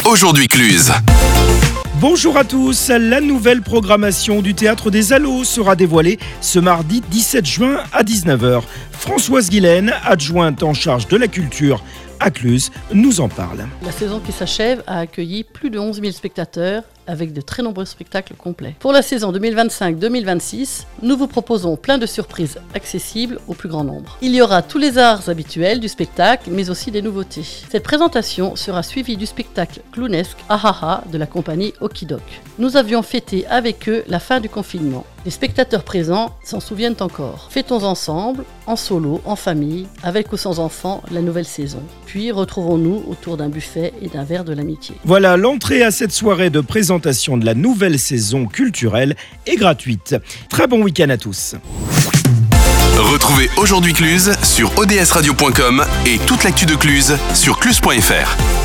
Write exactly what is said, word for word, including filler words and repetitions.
Aujourd'hui Cluse. Bonjour à tous, la nouvelle programmation du Théâtre des Allos sera dévoilée ce mardi dix-sept juin à dix-neuf heures. Françoise Guilaine, adjointe en charge de la culture à Cluse, nous en parle. La saison qui s'achève a accueilli plus de onze mille spectateurs avec de très nombreux spectacles complets. Pour la saison deux mille vingt-cinq deux mille vingt-six, nous vous proposons plein de surprises accessibles au plus grand nombre. Il y aura tous les arts habituels du spectacle, mais aussi des nouveautés. Cette présentation sera suivie du spectacle clownesque Ahaha de la compagnie Okidok. Nous avions fêté avec eux la fin du confinement. Les spectateurs présents s'en souviennent encore. Fêtons ensemble, en solo, en famille, avec ou sans enfants, la nouvelle saison. Puis retrouvons-nous autour d'un buffet et d'un verre de l'amitié. Voilà, l'entrée à cette soirée de présentation de la nouvelle saison culturelle est gratuite. Très bon week-end à tous. Retrouvez Aujourd'hui Cluse sur o d s radio point com et toute l'actu de Cluse sur cluse point f r.